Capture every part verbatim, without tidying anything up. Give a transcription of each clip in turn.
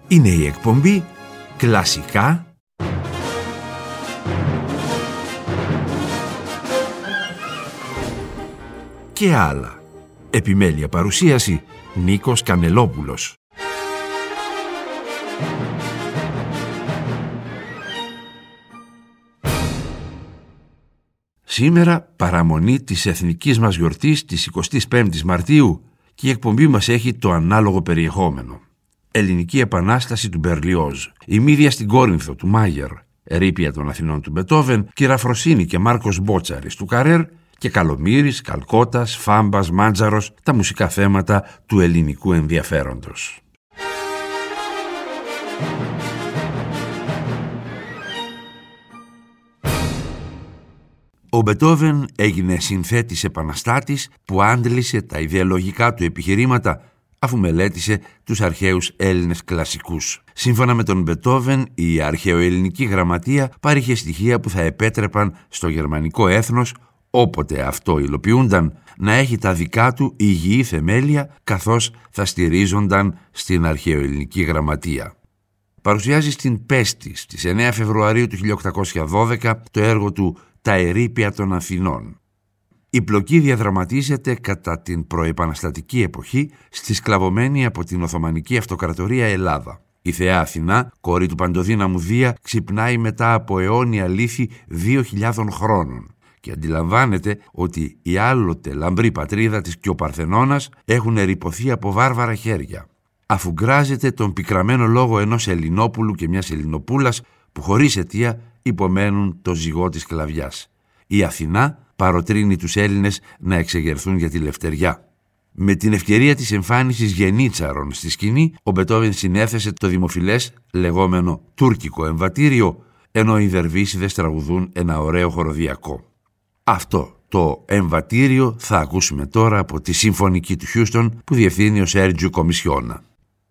Είναι η εκπομπή Κλασικά και άλλα. Επιμέλεια παρουσίαση Νίκος Κανελόπουλος. Σήμερα παραμονή της εθνικής μας γιορτής της εικοστής πέμπτης Μαρτίου και η εκπομπή μας έχει το ανάλογο περιεχόμενο. Ελληνική Επανάσταση του Μπερλιόζ, η Μύδια στην Κόρινθο του Μάγερ, Ερείπια των Αθηνών του Μπετόβεν, Κυραφροσύνη και Μάρκος Μπότσαρης του Καρέρ και Καλομύρης, Καλκώτας, Φάμπας, Μάντζαρος, τα μουσικά θέματα του ελληνικού ενδιαφέροντος. Ο Μπετόβεν έγινε συνθέτης επαναστάτης που άντλησε τα ιδεολογικά του επιχειρήματα αφού μελέτησε τους αρχαίους Έλληνες κλασικούς. Σύμφωνα με τον Μπετόβεν, η αρχαιοελληνική γραμματεία παρήχε στοιχεία που θα επέτρεπαν στο γερμανικό έθνος, όποτε αυτό υλοποιούνταν, να έχει τα δικά του υγιή θεμέλια, καθώς θα στηρίζονταν στην αρχαιοελληνική γραμματεία. Παρουσιάζει στην Πέστη στις εννέα Φεβρουαρίου του χίλια οκτακόσια δώδεκα το έργο του «Τα Ερείπια των Αθηνών». Η πλοκή διαδραματίζεται κατά την προεπαναστατική εποχή στη σκλαβωμένη από την Οθωμανική Αυτοκρατορία Ελλάδα. Η θεά Αθηνά, κόρη του παντοδύναμου Δία, ξυπνάει μετά από αιώνια λύθη δύο χιλιάδων χρόνων και αντιλαμβάνεται ότι η άλλοτε λαμπρή πατρίδα της και ο Παρθενώνας έχουν ερειπωθεί από βάρβαρα χέρια. Αφουγκράζεται τον πικραμένο λόγο ενός Ελληνόπουλου και μιας Ελληνοπούλας που χωρίς αιτία υπομένουν το ζυγό της σκλαβιάς. Η Αθηνά παροτρύνει τους Έλληνες να εξεγερθούν για τη λευτεριά. Με την ευκαιρία της εμφάνισης γενίτσαρων στη σκηνή, ο Μπετόβεν συνέθεσε το δημοφιλές λεγόμενο τουρκικό εμβατήριο, ενώ οι Δερβίσιδες τραγουδούν ένα ωραίο χοροδιακό. Αυτό το εμβατήριο θα ακούσουμε τώρα από τη συμφωνική του Χιούστον που διευθύνει ο Σέρτζιο Κομισιώνα.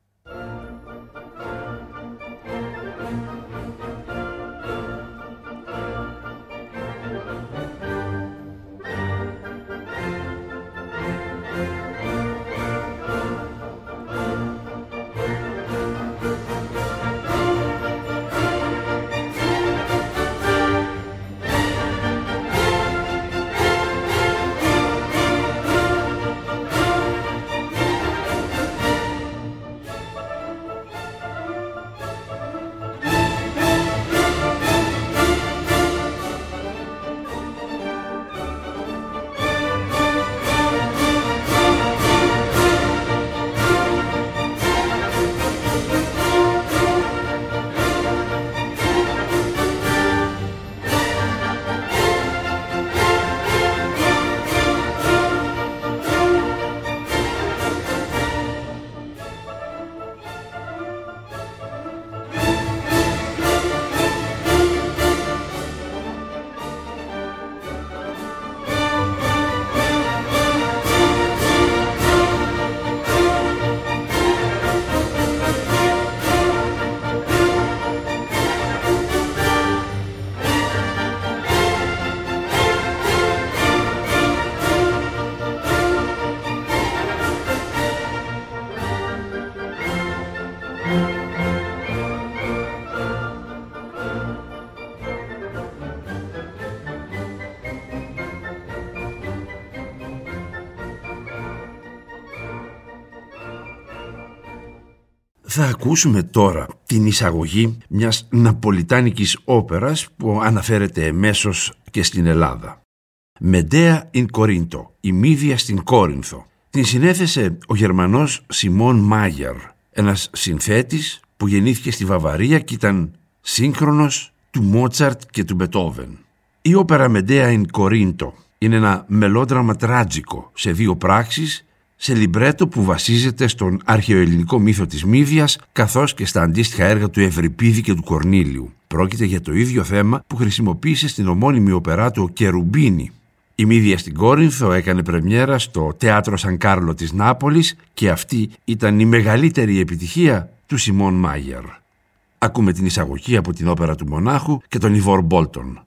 Θα ακούσουμε τώρα την εισαγωγή μιας ναπολιτάνικης όπερας που αναφέρεται εμέσως και στην Ελλάδα. «Μεντέα in Corinto», η Μύδια στην Κόρινθο. Την συνέθεσε ο Γερμανός Σιμών Μάγερ, ένας συνθέτης που γεννήθηκε στη Βαβαρία και ήταν σύγχρονος του Μότσαρτ και του Μπετόβεν. Η όπερα «Μεντέα in Corinto» είναι ένα μελόδραμα τράτζικο σε δύο πράξεις, σε λιμπρέτο που βασίζεται στον αρχαιοελληνικό μύθο της Μύδιας καθώς και στα αντίστοιχα έργα του Ευρυπίδη και του Κορνήλιου. Πρόκειται για το ίδιο θέμα που χρησιμοποίησε στην ομώνυμη οπερά του ο Κερουμπίνη. Η Μύδια στην Κόρινθο έκανε πρεμιέρα στο Θέατρο Σαν Κάρλο της Νάπολης και αυτή ήταν η μεγαλύτερη επιτυχία του Σιμών Μάγερ. Ακούμε την εισαγωγή από την όπερα του Μονάχου και τον Ιβόρ Μπόλτον.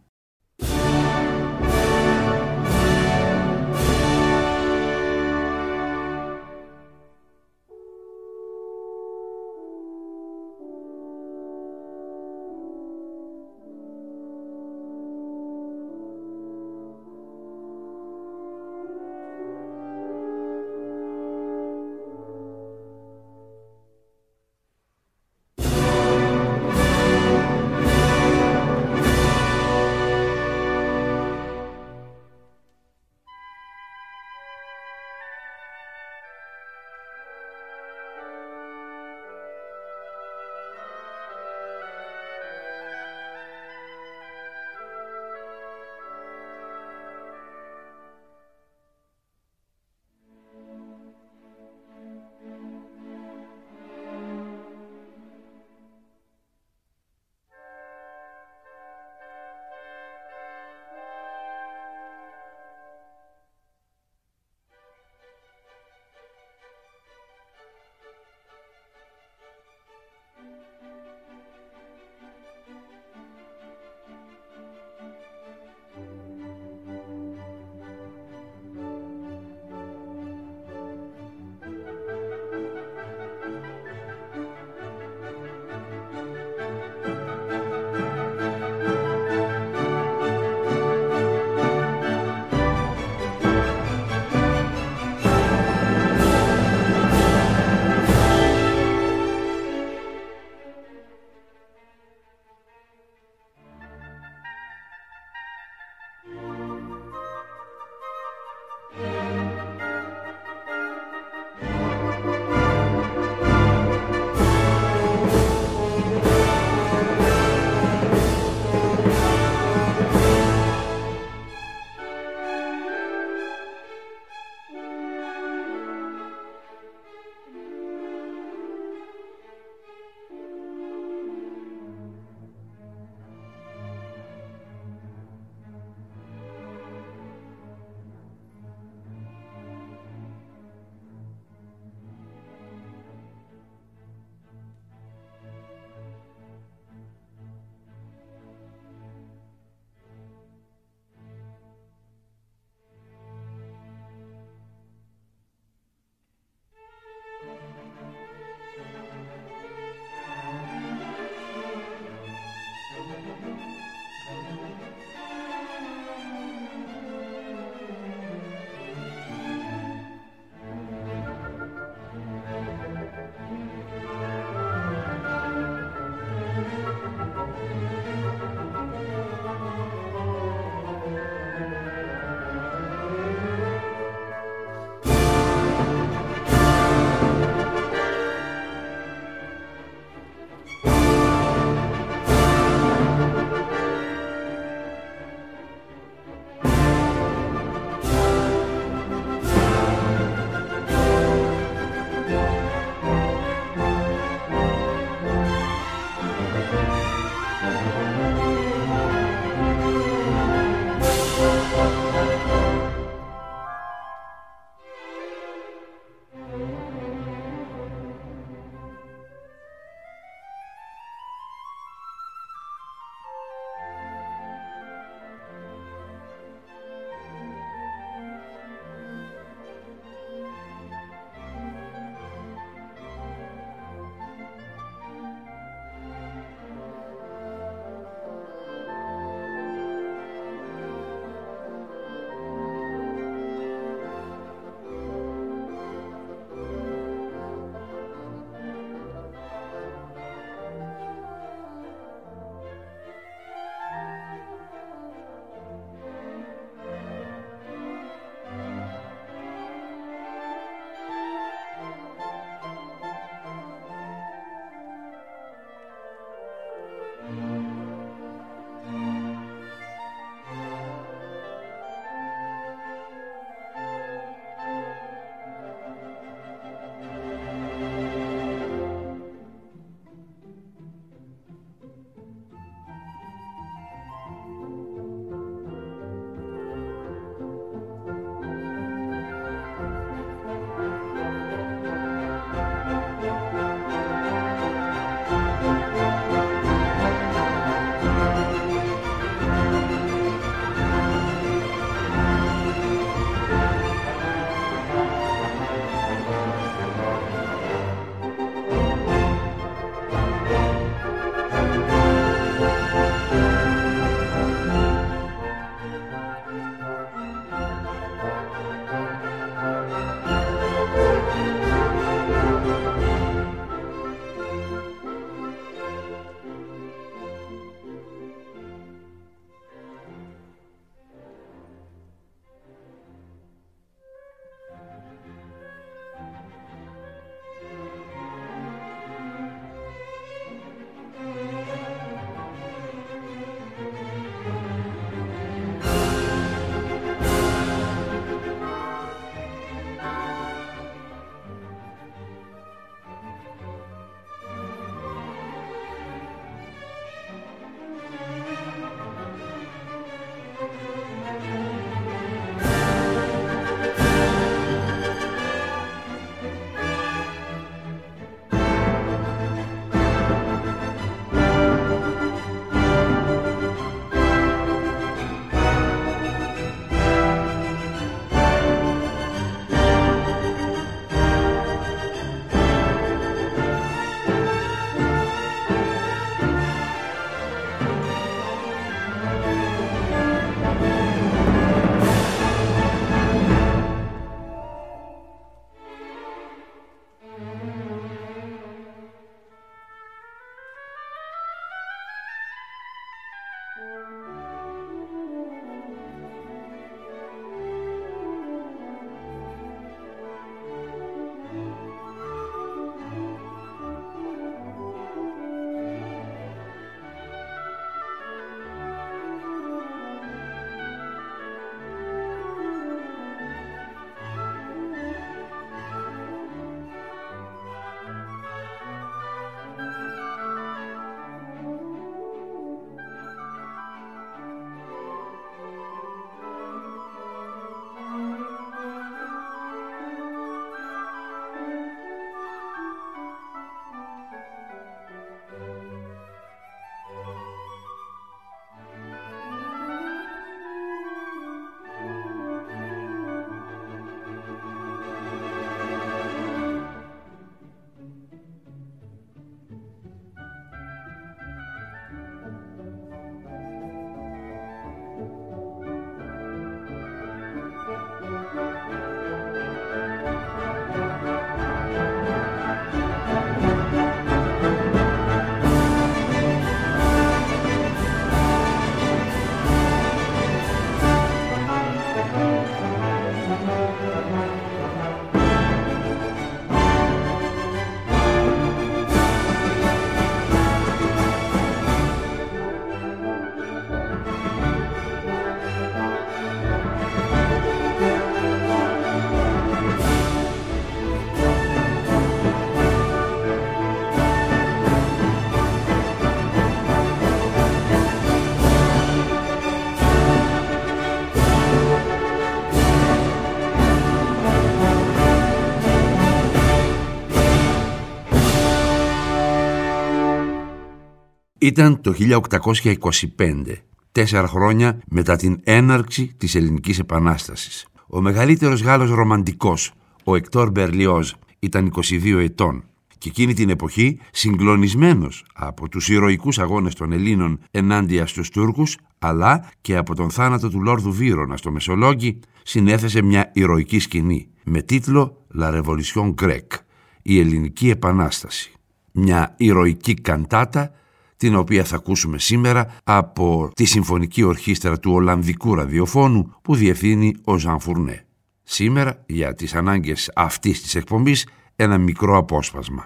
Ήταν το χίλια οκτακόσια είκοσι πέντε, τέσσερα χρόνια μετά την έναρξη της Ελληνικής Επανάστασης. Ο μεγαλύτερος Γάλλος ρομαντικός, ο Εκτόρ Μπερλιόζ, ήταν είκοσι δύο ετών και εκείνη την εποχή, συγκλονισμένος από τους ηρωικούς αγώνες των Ελλήνων ενάντια στους Τούρκους, αλλά και από τον θάνατο του Λόρδου Βύρωνα στο Μεσολόγγι, συνέθεσε μια ηρωική σκηνή με τίτλο «La Révolution Grecque», η Ελληνική Επανάσταση. Μια ηρωική καντάτα, την οποία θα ακούσουμε σήμερα από τη Συμφωνική Ορχήστρα του Ολλανδικού Ραδιοφώνου που διευθύνει ο Ζαν Φουρνέ. Σήμερα, για τις ανάγκες αυτής της εκπομπής, ένα μικρό απόσπασμα.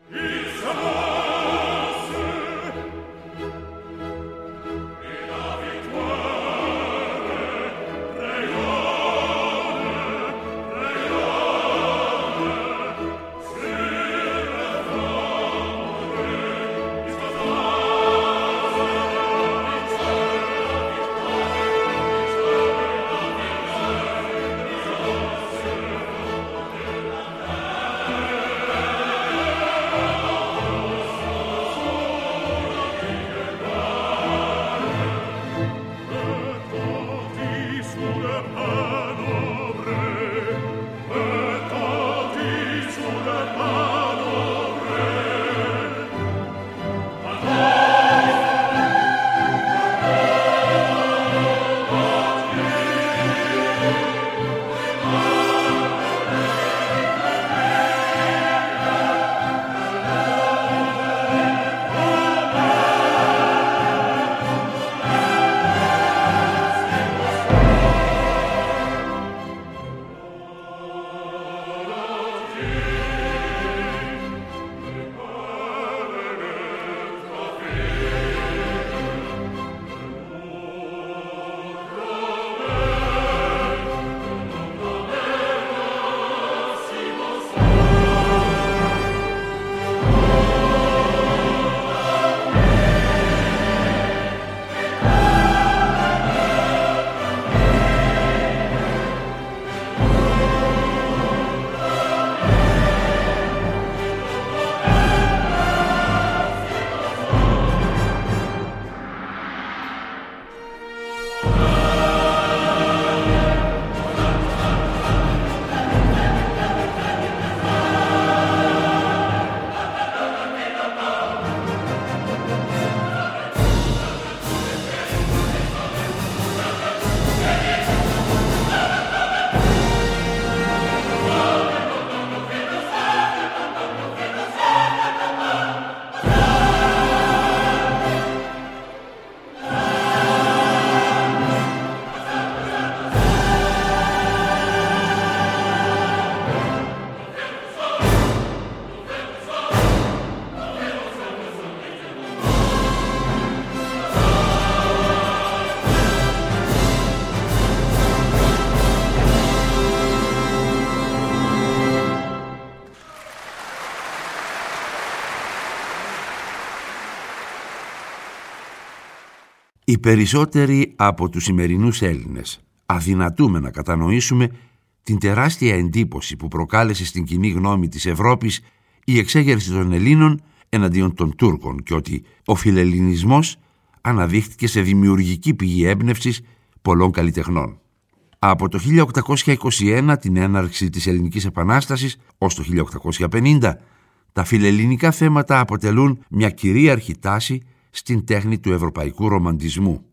Οι περισσότεροι από τους σημερινούς Έλληνες αδυνατούμε να κατανοήσουμε την τεράστια εντύπωση που προκάλεσε στην κοινή γνώμη της Ευρώπης η εξέγερση των Ελλήνων εναντίον των Τούρκων και ότι ο φιλελληνισμός αναδείχθηκε σε δημιουργική πηγή έμπνευσης πολλών καλλιτεχνών. Από το χίλια οκτακόσια είκοσι ένα, την έναρξη της Ελληνικής Επανάστασης, ως το χίλια οκτακόσια πενήντα, τα φιλελληνικά θέματα αποτελούν μια κυρίαρχη τάση στην τέχνη του ευρωπαϊκού ρομαντισμού.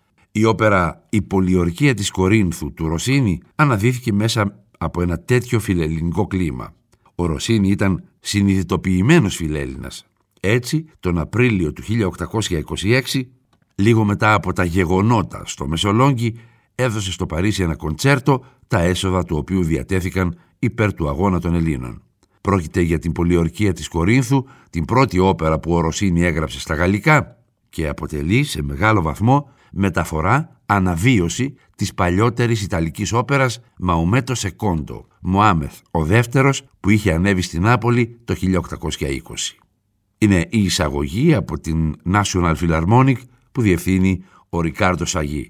Η όπερα «Η Πολιορκία της Κορίνθου» του Ρωσίνη αναδύθηκε μέσα από ένα τέτοιο φιλελληνικό κλίμα. Ο Ρωσίνη ήταν συνειδητοποιημένος φιλέλληνας. Έτσι, τον Απρίλιο του χίλια οκτακόσια είκοσι έξι, λίγο μετά από τα γεγονότα στο Μεσολόγγι, έδωσε στο Παρίσι ένα κοντσέρτο, τα έσοδα του οποίου διατέθηκαν υπέρ του αγώνα των Ελλήνων. Πρόκειται για την Πολιορκία της Κορίνθου, την πρώτη όπερα που ο Ρωσίνη έγραψε στα γαλλικά και αποτελεί σε μεγάλο βαθμό μεταφορά, αναβίωση της παλιότερης ιταλικής όπερας Μαομέτο Σεκόντο, Μωάμεθ ο δεύτερος, που είχε ανέβει στην Νάπολη το χίλια οκτακόσια είκοσι. Είναι η εισαγωγή από την National Philharmonic που διευθύνει ο Ρικάρντο Σαγί.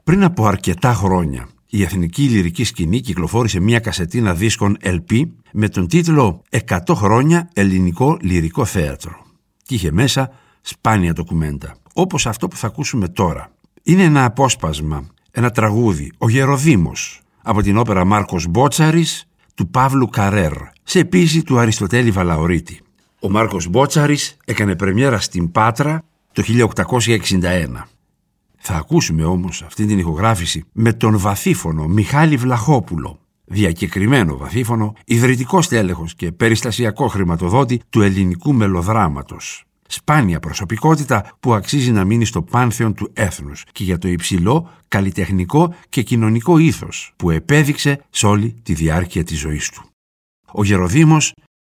Πριν από αρκετά χρόνια, η εθνική λυρική σκηνή κυκλοφόρησε μια κασετίνα δίσκων ελ πι με τον τίτλο «εκατό χρόνια ελληνικό λυρικό θέατρο» και είχε μέσα σπάνια ντοκουμέντα, όπως αυτό που θα ακούσουμε τώρα. Είναι ένα απόσπασμα, ένα τραγούδι, «Ο Γεροδήμος», από την όπερα Μάρκος Μπότσαρης του Παύλου Καρέρ, σε ποίηση του Αριστοτέλη Βαλαωρίτη. Ο Μάρκος Μπότσαρης έκανε πρεμιέρα στην Πάτρα το χίλια οκτακόσια εξήντα ένα. Θα ακούσουμε όμως αυτή την ηχογράφηση με τον βαθύφωνο Μιχάλη Βλαχόπουλο, διακεκριμένο βαθύφωνο, ιδρυτικό στέλεχος και περιστασιακό χρηματοδότη του ελληνικού μελοδράματος. Σπάνια προσωπικότητα που αξίζει να μείνει στο πάνθεον του έθνους και για το υψηλό καλλιτεχνικό και κοινωνικό ήθος που επέδειξε σε όλη τη διάρκεια της ζωής του. Ο Γεροδήμος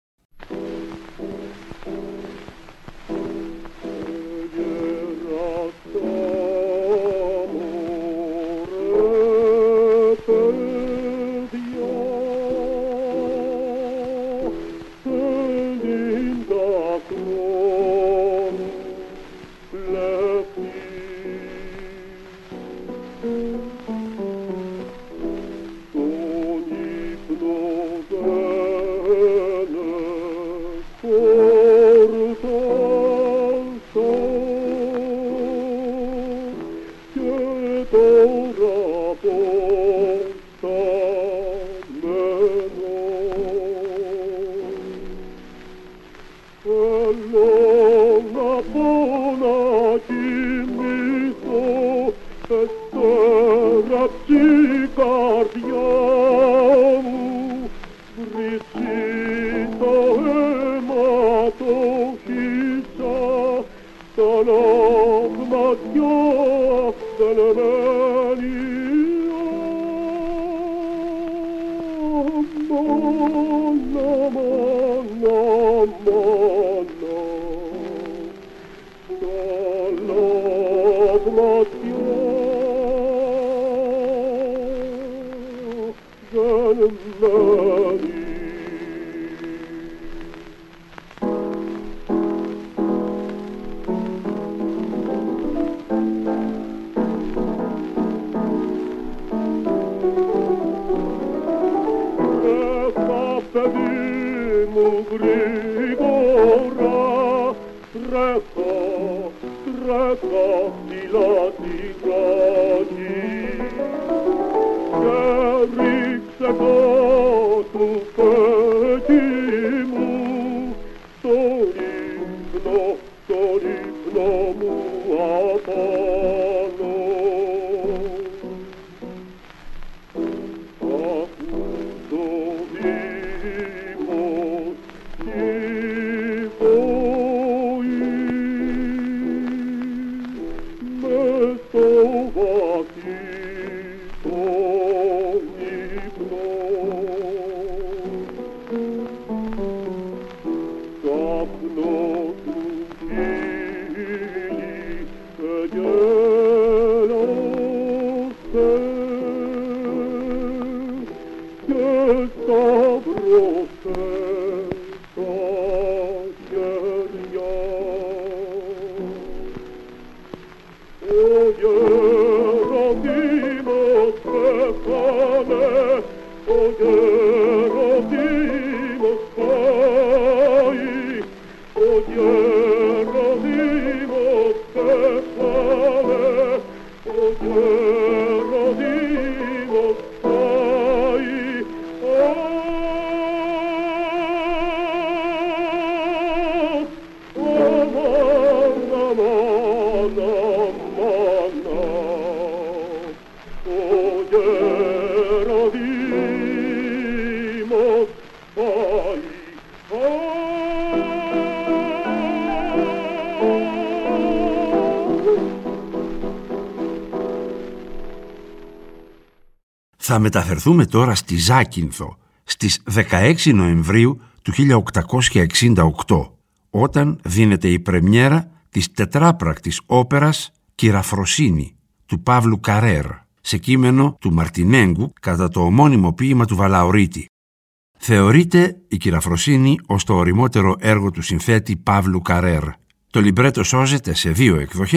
Θα μεταφερθούμε τώρα στη Ζάκυνθο στις δεκαέξι Νοεμβρίου του χίλια οκτακόσια εξήντα οκτώ, όταν δίνεται η πρεμιέρα της τετράπρακτης όπερας «Κυραφροσύνη» του Παύλου Καρέρ, σε κείμενο του Μαρτινέγκου κατά το ομώνυμο ποίημα του Βαλαωρίτη. Θεωρείται η «Κυραφροσύνη» ως το ωριμότερο έργο του συνθέτη Παύλου Καρέρ. Το λιμπρέτο σώζεται σε δύο εκδοχές,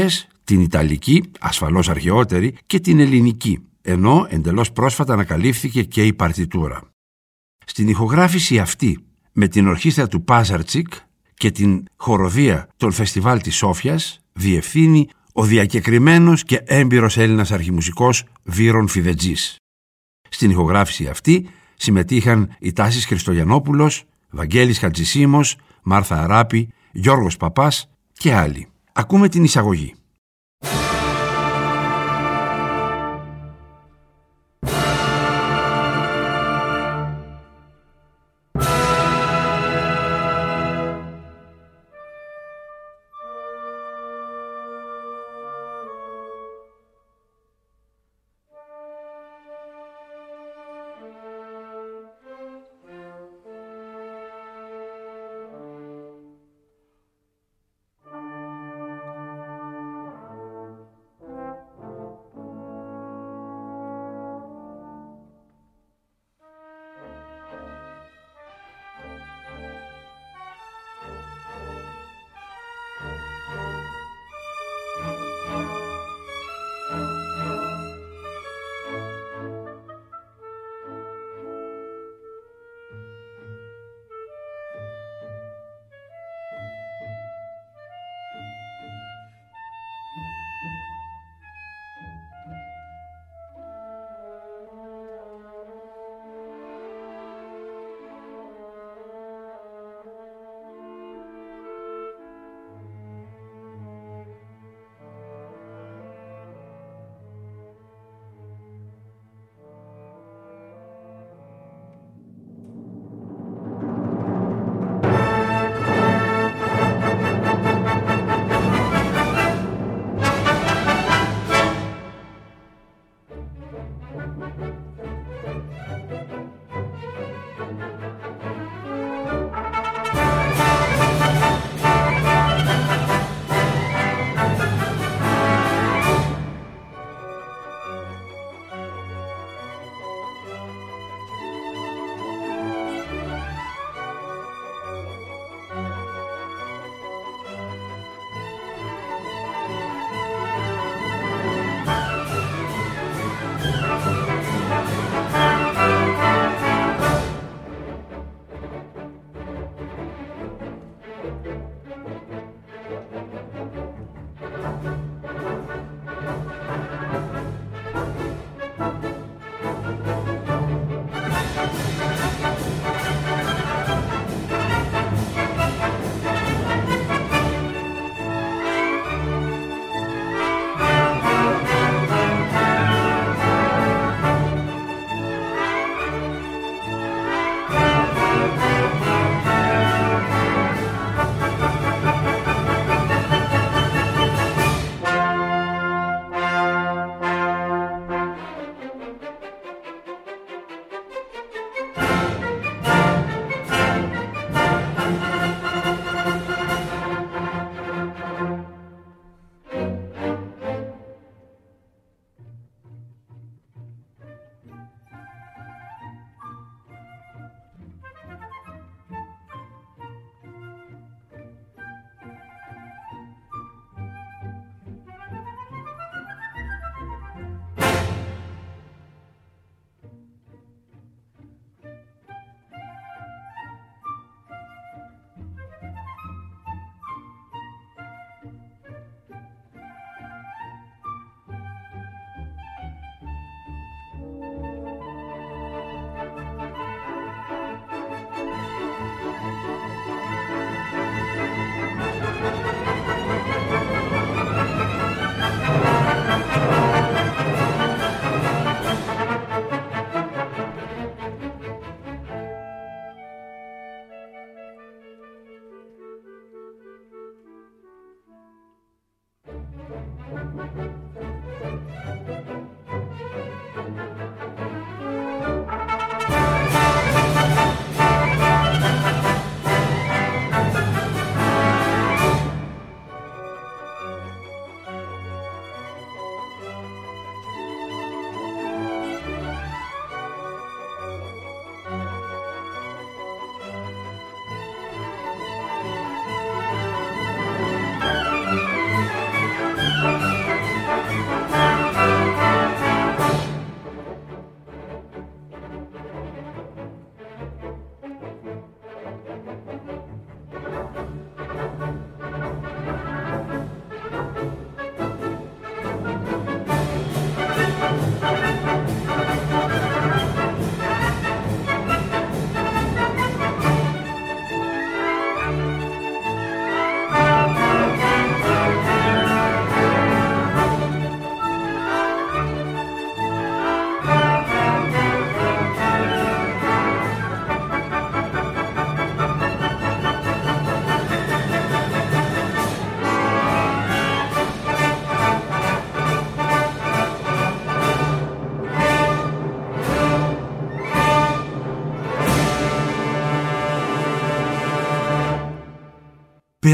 την Ιταλική, ασφαλώς αρχαιότερη, και την Ελληνική, ενώ εντελώς πρόσφατα ανακαλύφθηκε και η παρτιτούρα. Στην ηχογράφηση αυτή, με την ορχήστρα του Πάζαρτσικ και την χοροδία των φεστιβάλ της Σόφιας, διευθύνει ο διακεκριμένος και έμπειρος Έλληνας αρχιμουσικός Βύρον Φιδετζής. Στην ηχογράφηση αυτή συμμετείχαν οι Τάσης Χριστογιαννόπουλος, Βαγγέλης Χατζησίμος, Μάρθα Αράπη, Γιώργος Παπάς και άλλοι. Ακούμε την εισαγωγή.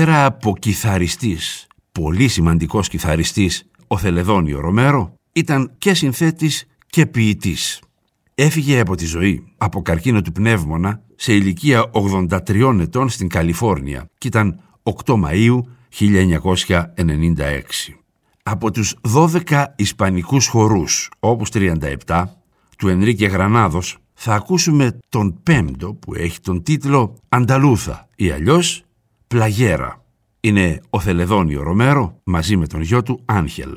πέρα από κιθαριστής, πολύ σημαντικός κιθαριστής, ο Θελεδόνιο Ρομέρο ήταν και συνθέτης και ποιητής. Έφυγε από τη ζωή από καρκίνο του πνεύμονα σε ηλικία ογδόντα τριών ετών στην Καλιφόρνια και ήταν οκτώ Μαΐου χίλια εννιακόσια ενενήντα έξι. Από τους δώδεκα ισπανικούς χορούς, όπως τριάντα επτά, του Ενρίκε Γρανάδος, θα ακούσουμε τον πέμπτο που έχει τον τίτλο «Ανταλούθα» ή αλλιώς «Πλαγέρα». Είναι ο Θελεδόνιο Ρομέρο μαζί με τον γιο του Άγχελ.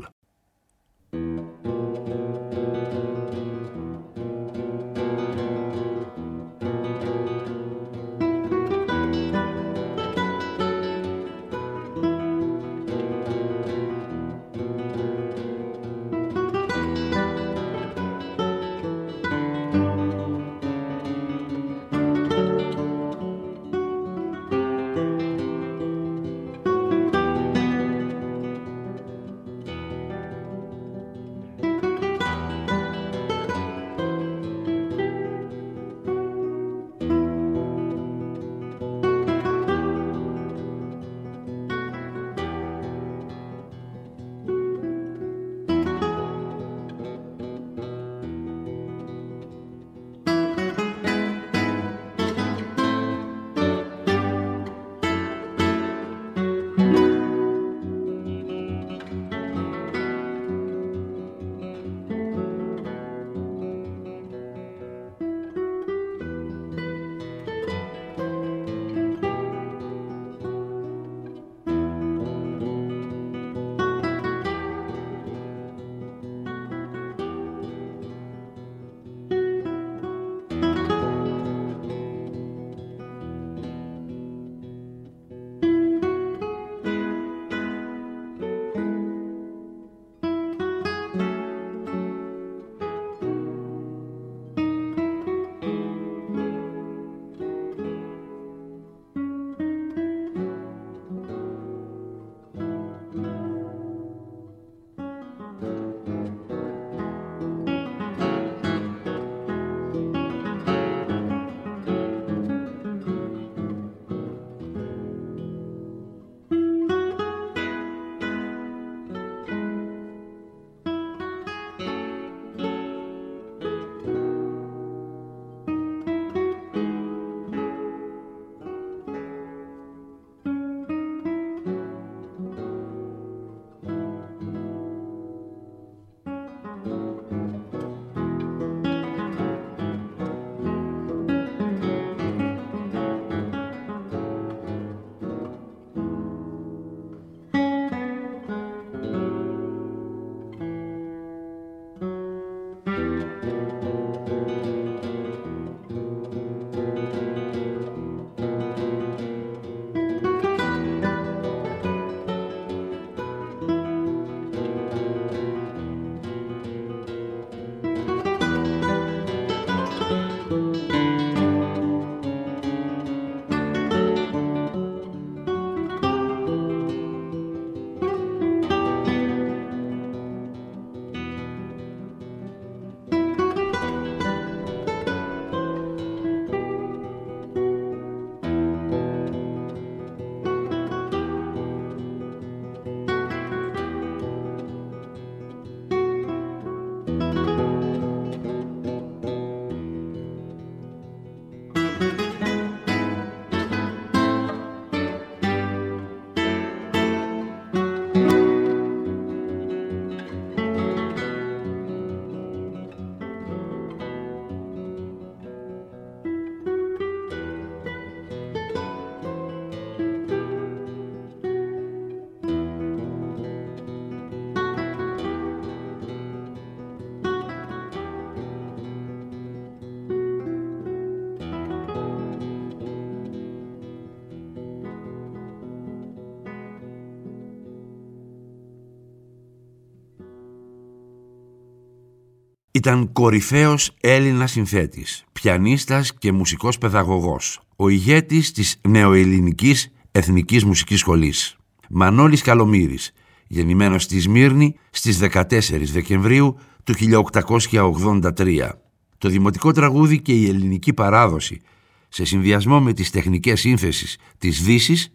Ήταν κορυφαίος Έλληνας συνθέτης, πιανίστας και μουσικός παιδαγωγός, ο ηγέτης της νεοελληνικής εθνικής μουσικής σχολής. Μανώλης Καλομύρης, γεννημένος στη Σμύρνη στις δεκατέσσερις Δεκεμβρίου του χίλια οκτακόσια ογδόντα τρία. Το δημοτικό τραγούδι και η ελληνική παράδοση, σε συνδυασμό με τις τεχνικές σύνθεσεις της Δύσης,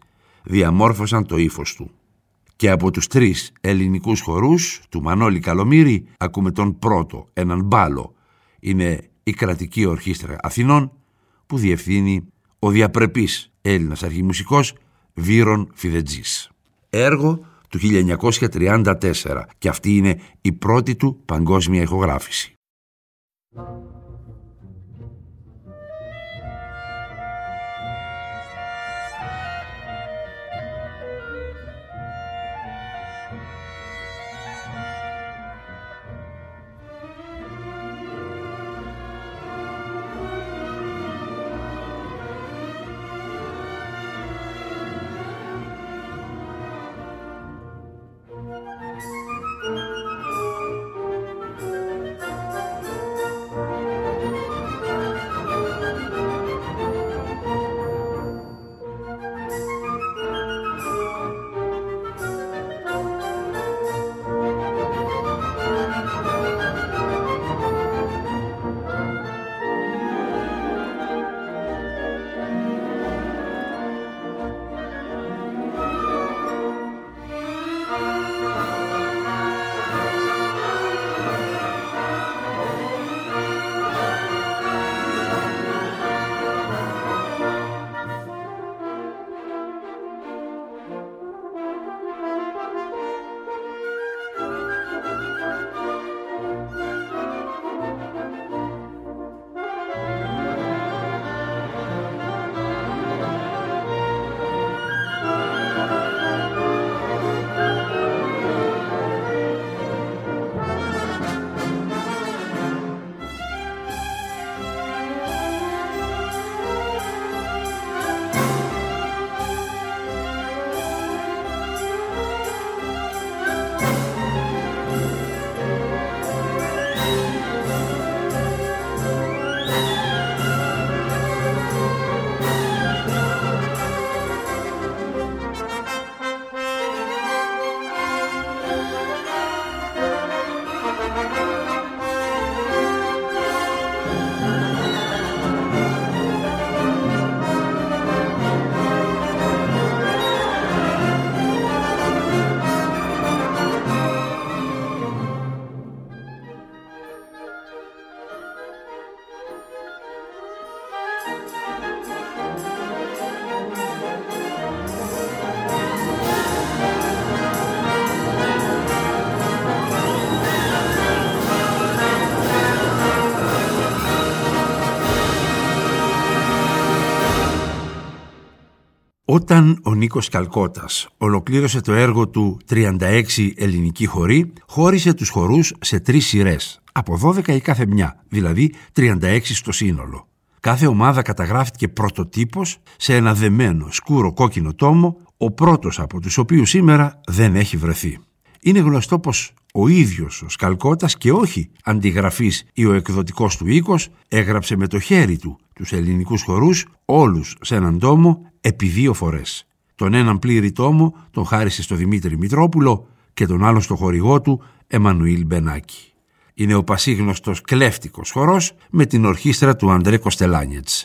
διαμόρφωσαν το ύφος του. Και από τους τρεις ελληνικούς χορούς του Μανώλη Καλομήρη ακούμε τον πρώτο, έναν μπάλο. Είναι η Κρατική Ορχήστρα Αθηνών που διευθύνει ο διαπρεπής Έλληνας αρχιμουσικός Βύρον Φιδετζής. Έργο του χίλια εννιακόσια τριάντα τέσσερα και αυτή είναι η πρώτη του παγκόσμια ηχογράφηση. Όταν ο Νίκος Καλκώτας ολοκλήρωσε το έργο του τριάντα έξι ελληνικοί χοροί, χώρισε τους χορούς σε τρεις σειρές, από δώδεκα η κάθε μια, δηλαδή τριάντα έξι στο σύνολο. Κάθε ομάδα καταγράφηκε πρωτοτύπος σε ένα δεμένο σκούρο κόκκινο τόμο, ο πρώτος από τους οποίους σήμερα δεν έχει βρεθεί. Είναι γνωστό πως ο ίδιος ο Σκαλκώτας και όχι αντιγραφής ή ο εκδοτικός του οίκος έγραψε με το χέρι του τους ελληνικούς χορούς όλους σε έναν τόμο επί δύο φορές. Τον έναν πλήρη τόμο τον χάρισε στο Δημήτρη Μητρόπουλο και τον άλλον στο χορηγό του Εμμανουήλ Μπενάκη. Είναι ο πασίγνωστος κλέφτικος χορός με την ορχήστρα του Αντρέ Κοστελάνιετς.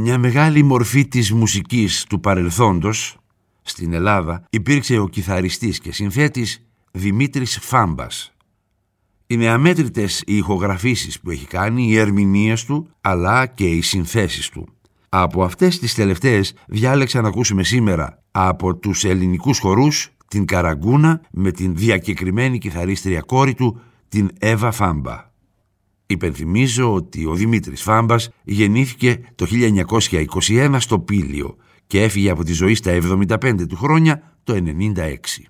Μια μεγάλη μορφή της μουσικής του παρελθόντος στην Ελλάδα υπήρξε ο κιθαριστής και συνθέτης Δημήτρης Φάμπας. Είναι αμέτρητες οι ηχογραφήσεις που έχει κάνει, οι ερμηνείες του, αλλά και οι συνθέσεις του. Από αυτές τις τελευταίες διάλεξα να ακούσουμε σήμερα από τους ελληνικούς χορούς την Καραγκούνα με την διακεκριμένη κιθαρίστρια κόρη του, την Εύα Φάμπα. Υπενθυμίζω ότι ο Δημήτρης Φάμπας γεννήθηκε το χίλια εννιακόσια είκοσι ένα στο Πήλιο και έφυγε από τη ζωή στα εβδομήντα πέντε του χρόνια το ενενήντα έξι.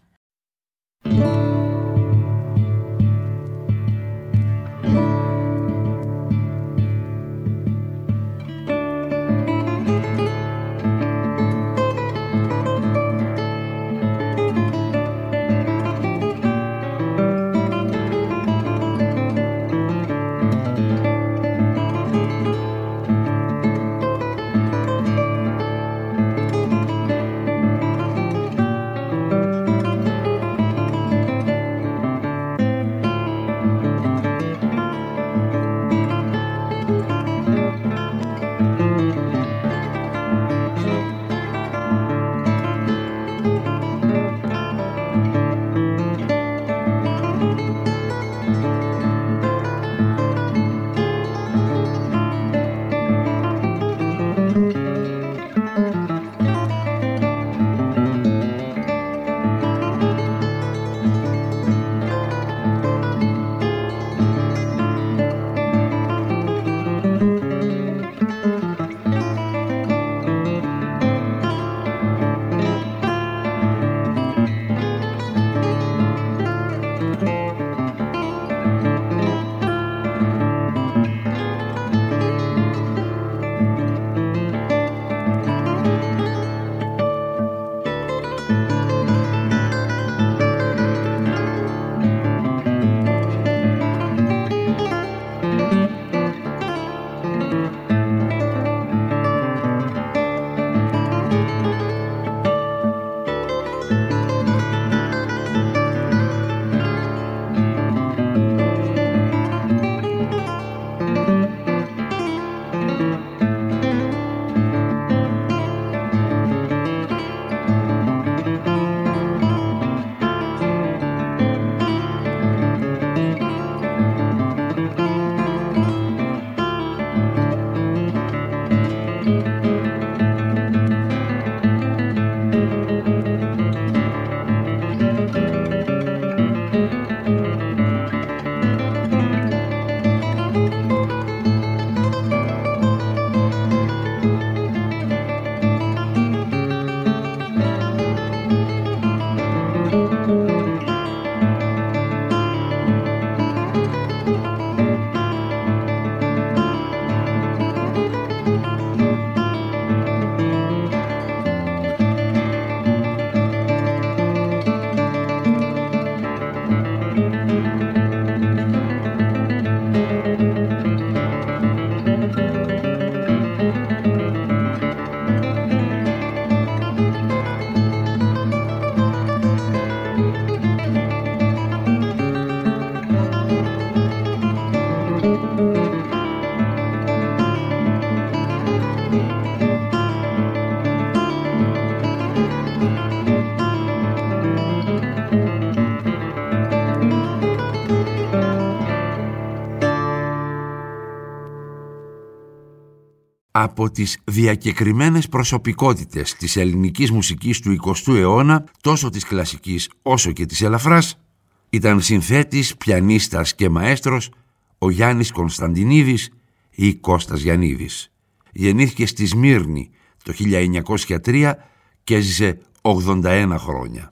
Από τις διακεκριμένες προσωπικότητες της ελληνικής μουσικής του εικοστού αιώνα, τόσο της κλασικής όσο και της ελαφράς, ήταν συνθέτης, πιανίστας και μαέστρος ο Γιάννης Κωνσταντινίδης ή Κώστας Γιαννίδης. Γεννήθηκε στη Σμύρνη το χίλια εννιακόσια τρία και έζησε ογδόντα ένα χρόνια.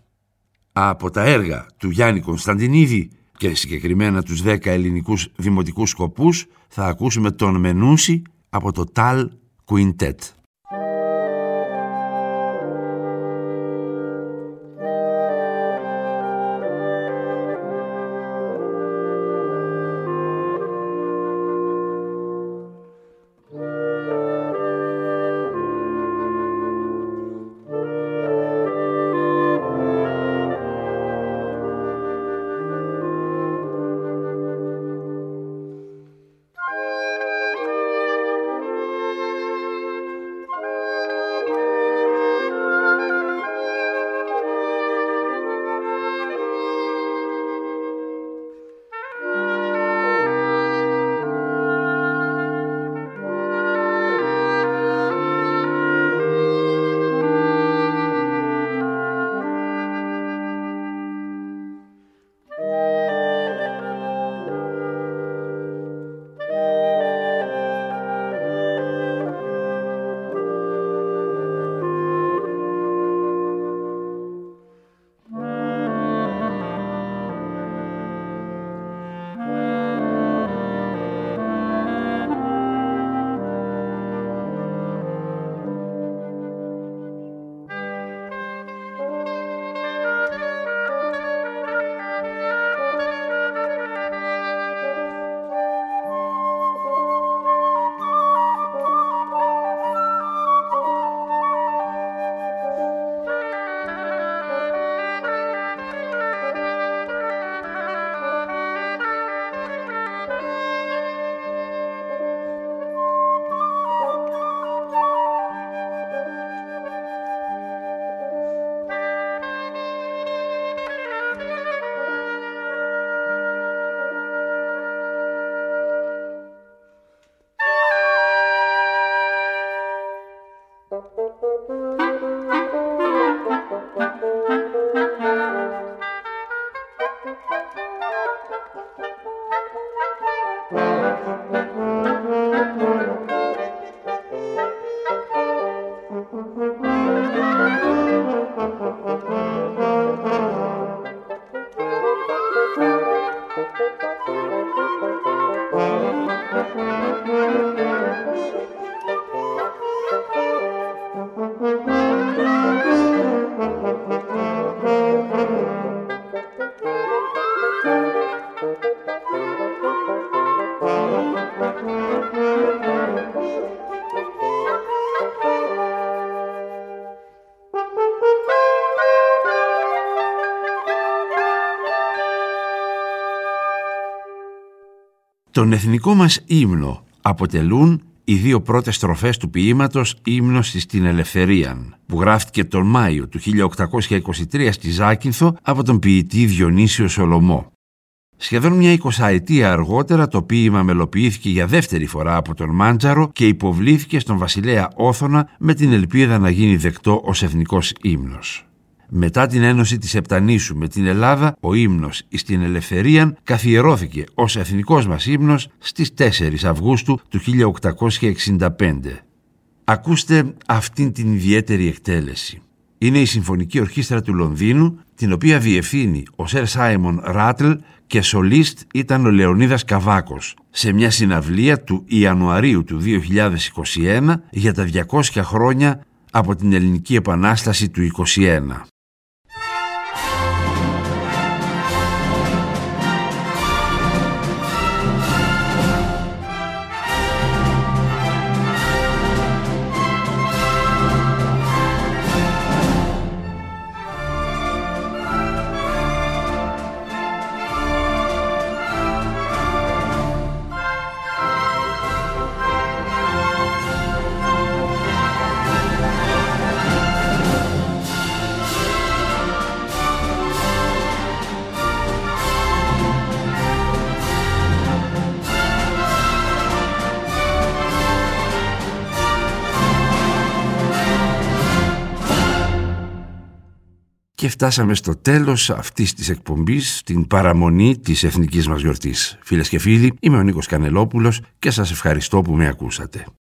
Από τα έργα του Γιάννη Κωνσταντινίδη και συγκεκριμένα τους δέκα ελληνικούς δημοτικούς σκοπούς θα ακούσουμε τον Μενούση από το Τάλ Κουιντέτ. Τον εθνικό μας ύμνο αποτελούν οι δύο πρώτες στροφές του ποίηματος «Ύμνος στην Ελευθερίαν», που γράφτηκε τον Μάιο του χίλια οκτακόσια είκοσι τρία στη Ζάκυνθο από τον ποιητή Διονύσιο Σολωμό. Σχεδόν μια εικοσαετία αργότερα το ποίημα μελοποιήθηκε για δεύτερη φορά από τον Μάντζαρο και υποβλήθηκε στον βασιλέα Όθωνα με την ελπίδα να γίνει δεκτό ως εθνικός ύμνος. Μετά την ένωση της Επτανήσου με την Ελλάδα, ο ύμνος στην Ελευθερίαν καθιερώθηκε ως εθνικός μας ύμνος στις τέσσερις Αυγούστου του χίλια οκτακόσια εξήντα πέντε. Ακούστε αυτήν την ιδιαίτερη εκτέλεση. Είναι η Συμφωνική Ορχήστρα του Λονδίνου, την οποία διευθύνει ο Σερ Σάιμον Ράτλ και σολίστ ήταν ο Λεωνίδας Καβάκος, σε μια συναυλία του Ιανουαρίου του δύο χιλιάδες είκοσι ένα για τα διακόσια χρόνια από την Ελληνική Επανάσταση του είκοσι ένα. Και φτάσαμε στο τέλος αυτής της εκπομπής, την παραμονή της εθνικής μας γιορτής. Φίλες και φίλοι, είμαι ο Νίκος Κανελόπουλος και σας ευχαριστώ που με ακούσατε.